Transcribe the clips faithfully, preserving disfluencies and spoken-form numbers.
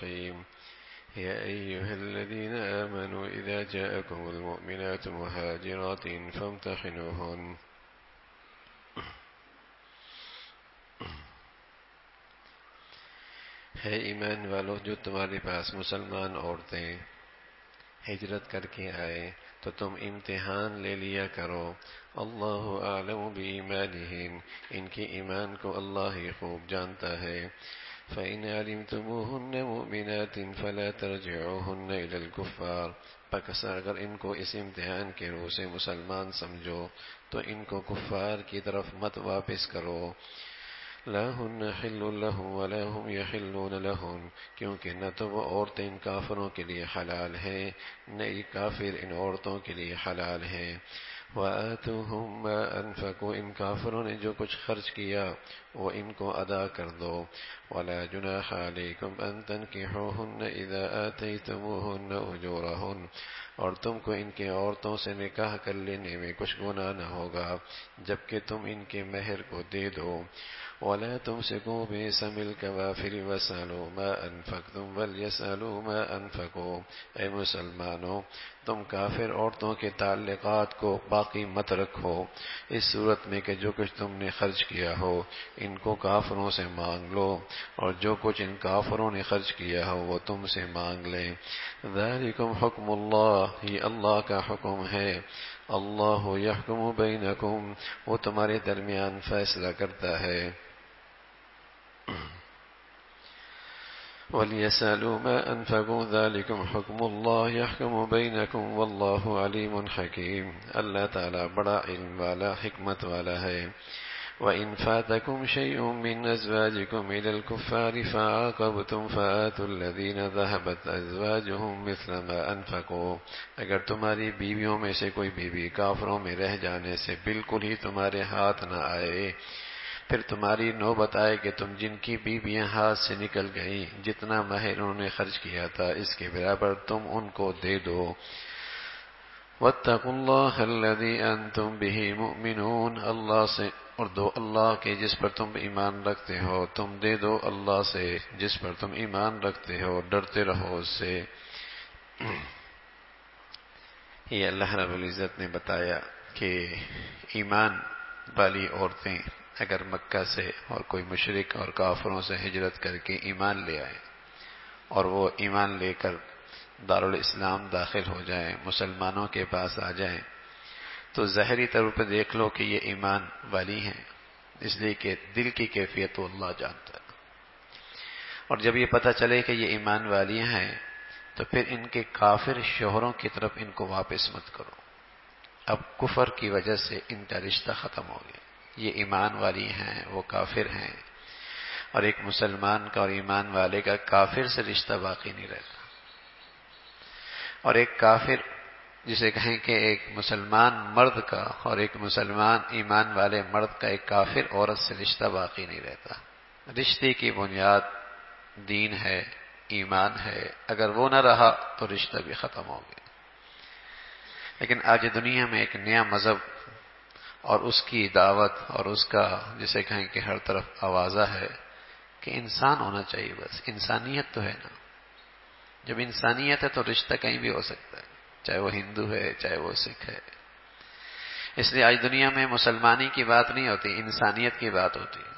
الرحيم يا أيها الذين آمنوا إذا جاءكم المؤمنات مهاجرات فامتحنوهن ہے ایمان والو جو تمہارے پاس مسلمان عورتیں ہجرت کر کے آئے تو تم امتحان لے لیا کرو. اللہ اعلم بایمانہن، ان کے ایمان کو اللہ ہی خوب جانتا ہے. فإن علمتموهن مؤمنات فلا ترجعوهن إلى الكفار، پس اگر ان کو اس امتحان کے روح سے مسلمان سمجھو تو ان کو کفار کی طرف مت واپس کرو. لا ہن حل لهم ولا هم يحلون لهن، کیونکہ نہ تو وہ عورتیں ان کافروں کے لیے حلال ہیں نہ یہ کافر ان عورتوں کے لیے حلال ہیں. وآتوهم ما انفقوا، ان کافروں نے جو کچھ خرچ کیا وہ ان کو ادا کر دو. ولا جناح علیکم ان تنکحوهن اذا آتیتموهن اجورهن، اور تم کو ان کے عورتوں سے نکاح کر لینے میں کچھ گناہ نہ ہوگا جبکہ تم ان کے مہر کو دے دو. ولا تمسكوا بعصم الكوافر واسألوا ما انفقتم وليسألوا ما انفقوا، اے مسلمانوں تم کافر عورتوں کے تعلقات کو باقی مت رکھو اس صورت میں کہ جو کچھ تم نے خرچ کیا ہو ان کو کافروں سے مانگ لو، اور جو کچھ ان کافروں نے خرچ کیا ہو وہ تم سے مانگ لیں. ذالکم حکم اللہ، یہ اللہ کا حکم ہے. اللہ یحکم بینکم، وہ تمہارے درمیان فیصلہ کرتا ہے. وَلْيَسْأَلُوا مَا أَنْفَقُوا ذَلِكُمْ حُكْمُ اللَّهِ يَحْكُمُ بَيْنَكُمْ وَاللَّهُ عَلِيمٌ حَكِيمٌ، اللہ تعالی بڑا علم والا حکمت والا ہے. وَإِنْ فَاتَكُمْ شَيْءٌ مِّنْ أَزْوَاجِكُمْ إِلَى الْكُفَّارِ فَعَاقَبْتُمْ فَآتُوا الَّذِينَ ذَهَبَتْ أَزْوَاجُهُمْ مِثْلَ مَا أَنْفَقُوا، اگر تمہاری بیویوں میں سے کوئی بیوی کافروں میں رہ جانے سے بالکل ہی تمہارے ہاتھ نہ آئے، پھر تمہاری نوبت آئے کہ تم جن کی بیویاں ہاتھ سے نکل گئیں جتنا مہر انہوں نے خرچ کیا تھا اس کے برابر تم ان کو دے دو. وَاتَّقُوا اللَّهَ الَّذِي أَنْتُمْ بِهِ مُؤْمِنُونَ، اللہ سے اور دو اللہ کے جس پر تم ایمان رکھتے ہو، تم دے دو اللہ سے جس پر تم ایمان رکھتے ہو، ڈرتے رہو اس سے. یہ اللہ رب العزت نے بتایا کہ ایمان والی عورتیں اگر مکہ سے اور کوئی مشرک اور کافروں سے ہجرت کر کے ایمان لے آئے اور وہ ایمان لے کر دارالاسلام داخل ہو جائیں، مسلمانوں کے پاس آ جائیں، تو ظاہری طور پہ دیکھ لو کہ یہ ایمان والی ہیں، اس لیے کہ دل کی کیفیت تو اللہ جانتا ہے. اور جب یہ پتہ چلے کہ یہ ایمان والی ہیں تو پھر ان کے کافر شوہروں کی طرف ان کو واپس مت کرو. اب کفر کی وجہ سے ان کا رشتہ ختم ہو گیا. یہ ایمان والی ہیں، وہ کافر ہیں، اور ایک مسلمان کا اور ایمان والے کا کافر سے رشتہ باقی نہیں رہتا. اور ایک کافر جسے کہیں کہ ایک مسلمان مرد کا اور ایک مسلمان ایمان والے مرد کا ایک کافر عورت سے رشتہ باقی نہیں رہتا. رشتے کی بنیاد دین ہے، ایمان ہے، اگر وہ نہ رہا تو رشتہ بھی ختم ہو گیا. لیکن آج دنیا میں ایک نیا مذہب اور اس کی دعوت اور اس کا جسے کہیں کہ ہر طرف آوازہ ہے کہ انسان ہونا چاہیے، بس انسانیت تو ہے نا. جب انسانیت ہے تو رشتہ کہیں بھی ہو سکتا ہے، چاہے وہ ہندو ہے چاہے وہ سکھ ہے. اس لیے آج دنیا میں مسلمانی کی بات نہیں ہوتی، انسانیت کی بات ہوتی ہے.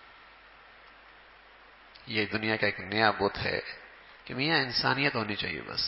یہ دنیا کا ایک نیا بت ہے کہ میاں انسانیت ہونی چاہیے بس.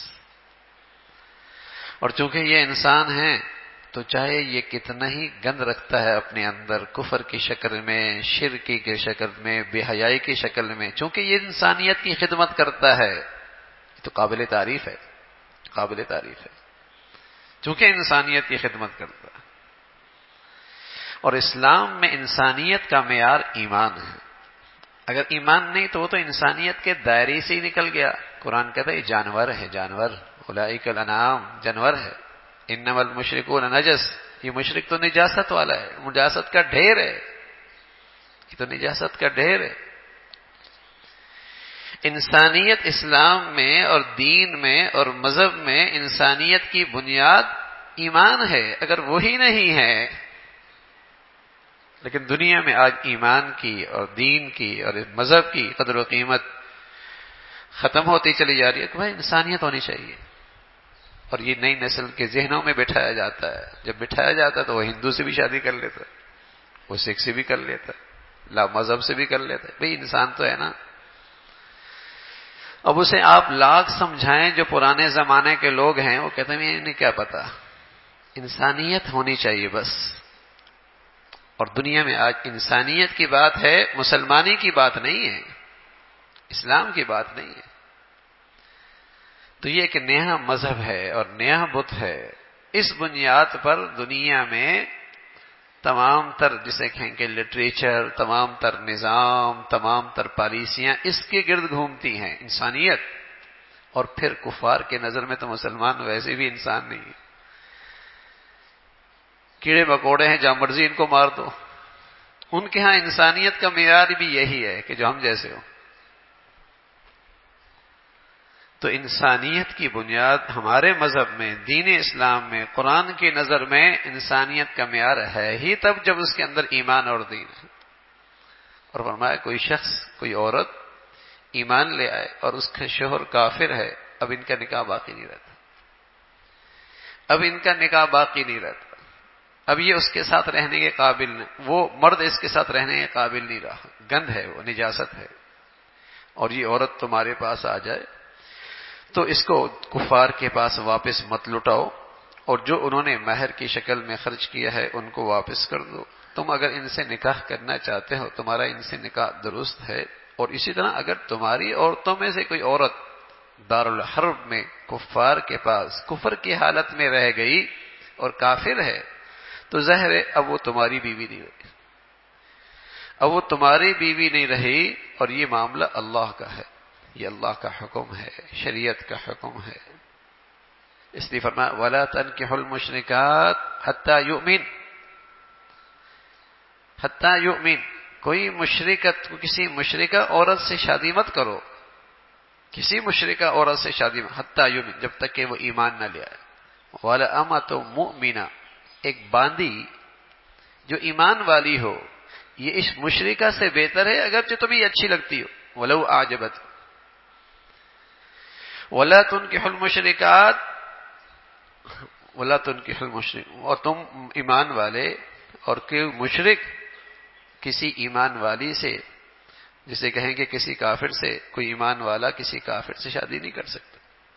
اور چونکہ یہ انسان ہے تو چاہے یہ کتنا ہی گند رکھتا ہے اپنے اندر، کفر کی شکل میں، شرکی کی شکل میں، بے حیائی کی شکل میں، چونکہ یہ انسانیت کی خدمت کرتا ہے تو قابل تعریف ہے، قابل تعریف ہے چونکہ انسانیت کی خدمت کرتا ہے. اور اسلام میں انسانیت کا معیار ایمان ہے. اگر ایمان نہیں تو وہ تو انسانیت کے دائرے سے ہی نکل گیا. قرآن کہتا ہے یہ جانور ہے، جانور اولئک الانعام، جانور ہے. انما المشرکون نجس، یہ مشرک تو نجاست والا ہے، نجاست کا ڈھیر ہے، یہ تو نجاست کا ڈھیر ہے. انسانیت اسلام میں اور دین میں اور مذہب میں انسانیت کی بنیاد ایمان ہے. اگر وہی نہیں ہے، لیکن دنیا میں آج ایمان کی اور دین کی اور مذہب کی قدر و قیمت ختم ہوتی چلی جا رہی ہے کہ بھائی انسانیت ہونی چاہیے. اور یہ نئی نسل کے ذہنوں میں بٹھایا جاتا ہے. جب بٹھایا جاتا ہے تو وہ ہندو سے بھی شادی کر لیتا ہے, وہ سکھ سے بھی کر لیتا ہے, لا مذہب سے بھی کر لیتا ہے. بھئی انسان تو ہے نا. اب اسے آپ لاکھ سمجھائیں, جو پرانے زمانے کے لوگ ہیں وہ کہتے ہیں انہیں کیا پتا, انسانیت ہونی چاہیے بس. اور دنیا میں آج انسانیت کی بات ہے, مسلمانی کی بات نہیں ہے, اسلام کی بات نہیں ہے. تو یہ ایک نیا مذہب ہے اور نیا بت ہے. اس بنیاد پر دنیا میں تمام تر جسے کہیں کہ لٹریچر, تمام تر نظام, تمام تر پالیسیاں اس کے گرد گھومتی ہیں, انسانیت. اور پھر کفار کے نظر میں تو مسلمان ویسے بھی انسان نہیں ہے, کیڑے مکوڑے ہیں, جہاں مرضی ان کو مار دو. ان کے ہاں انسانیت کا معیار بھی یہی ہے کہ جو ہم جیسے ہو. تو انسانیت کی بنیاد ہمارے مذہب میں, دین اسلام میں, قرآن کی نظر میں انسانیت کا معیار ہے ہی تب جب اس کے اندر ایمان اور دین ہے. اور فرمایا کوئی شخص, کوئی عورت ایمان لے آئے اور اس کا شوہر کافر ہے, اب ان کا نکاح باقی نہیں رہتا. اب ان کا نکاح باقی نہیں رہتا. اب یہ اس کے ساتھ رہنے کے قابل نہیں, وہ مرد اس کے ساتھ رہنے کے قابل نہیں رہا, گند ہے, وہ نجاست ہے. اور یہ عورت تمہارے پاس آ جائے تو اس کو کفار کے پاس واپس مت لٹاؤ, اور جو انہوں نے مہر کی شکل میں خرچ کیا ہے ان کو واپس کر دو. تم اگر ان سے نکاح کرنا چاہتے ہو, تمہارا ان سے نکاح درست ہے. اور اسی طرح اگر تمہاری عورتوں میں سے کوئی عورت دارالحرب میں کفار کے پاس کفر کی حالت میں رہ گئی اور کافر ہے, تو ظاہر ہے اب وہ تمہاری بیوی نہیں رہی, اب وہ تمہاری بیوی نہیں رہی. اور یہ معاملہ اللہ کا ہے, یہ اللہ کا حکم ہے, شریعت کا حکم ہے. اس لیے فرمایا وَلَا تَنْكِحُوا الْمُشْرِكَاتِ حَتَّى يُؤْمِنْ, حَتَّى يُؤْمِنْ. کوئی مشرکت, کسی مشرکہ عورت سے شادی مت کرو, کسی مشرکہ عورت سے شادی مت, حَتَّى يُؤْمِنْ, جب تک کہ وہ ایمان نہ لے آئے. وَلَأَمَةٌ مُؤْمِنَةٌ, ایک باندی جو ایمان والی ہو, یہ اس مشرکہ سے بہتر ہے اگرچہ تمہیں اچھی لگتی ہو. وَلَوْ أَعْجَبَتْكُمْ وَلَا تُنْكِحُوا الْمُشْرِكَاتِ وَلَا تُنْكِحُوا الْمُشْرِكَاتِ, اور تم ایمان والے اور کوئی مشرک کسی ایمان والی سے, جسے کہیں کہ کسی کافر سے, کوئی ایمان والا کسی کافر سے شادی نہیں کر سکتا,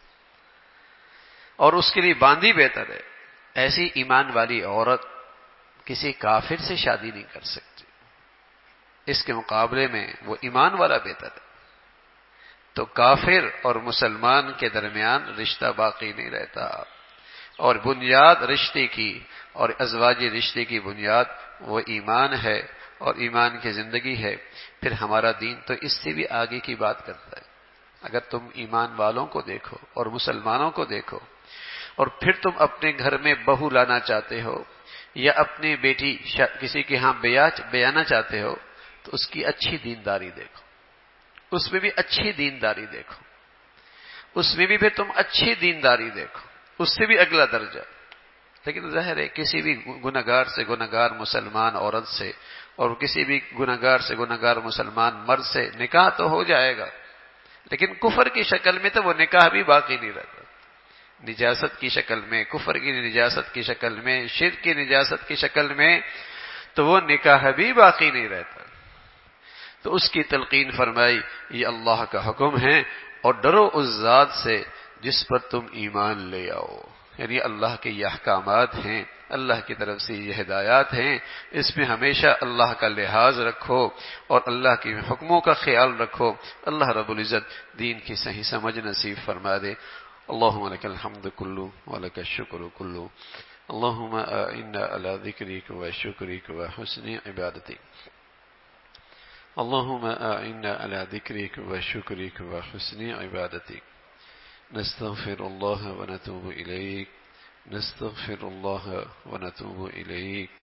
اور اس کے لیے باندی بہتر ہے. ایسی ایمان والی عورت کسی کافر سے شادی نہیں کر سکتی, اس کے مقابلے میں وہ ایمان والا بہتر ہے. تو کافر اور مسلمان کے درمیان رشتہ باقی نہیں رہتا. اور بنیاد رشتے کی اور ازواجی رشتے کی بنیاد وہ ایمان ہے اور ایمان کی زندگی ہے. پھر ہمارا دین تو اس سے بھی آگے کی بات کرتا ہے. اگر تم ایمان والوں کو دیکھو اور مسلمانوں کو دیکھو, اور پھر تم اپنے گھر میں بہو لانا چاہتے ہو یا اپنی بیٹی کسی کے ہاں بیانا چاہتے ہو, تو اس کی اچھی دینداری دیکھو, اس میں بھی اچھی دینداری دیکھو, اس میں بھی پھر تم اچھی دینداری دیکھو, اس سے بھی اگلا درجہ. لیکن ظاہر ہے کسی بھی گنہگار سے گنہگار مسلمان عورت سے اور کسی بھی گنہگار سے گنہگار مسلمان مرد سے نکاح تو ہو جائے گا, لیکن کفر کی شکل میں تو وہ نکاح بھی باقی نہیں رہتا. نجاست کی شکل میں, کفر کی نجاست کی شکل میں, شرک کی نجاست کی شکل میں, تو وہ نکاح بھی باقی نہیں رہتا. تو اس کی تلقین فرمائی یہ اللہ کا حکم ہے, اور ڈرو اس ذات سے جس پر تم ایمان لے آؤ. یعنی اللہ کے یہ احکامات ہیں, اللہ کی طرف سے یہ ہدایات ہیں, اس میں ہمیشہ اللہ کا لحاظ رکھو اور اللہ کے حکموں کا خیال رکھو. اللہ رب العزت دین کی صحیح سمجھ نصیب فرما دے. اللهم لك الحمد كله ولك الشكر كله. اللهم إنا على ذكرك وشكرك وحسن عبادتك. اللهم إنا على ذكرك وشكرك وحسن عبادتك. نستغفر الله ونتوب إليك, نستغفر الله ونتوب إليك.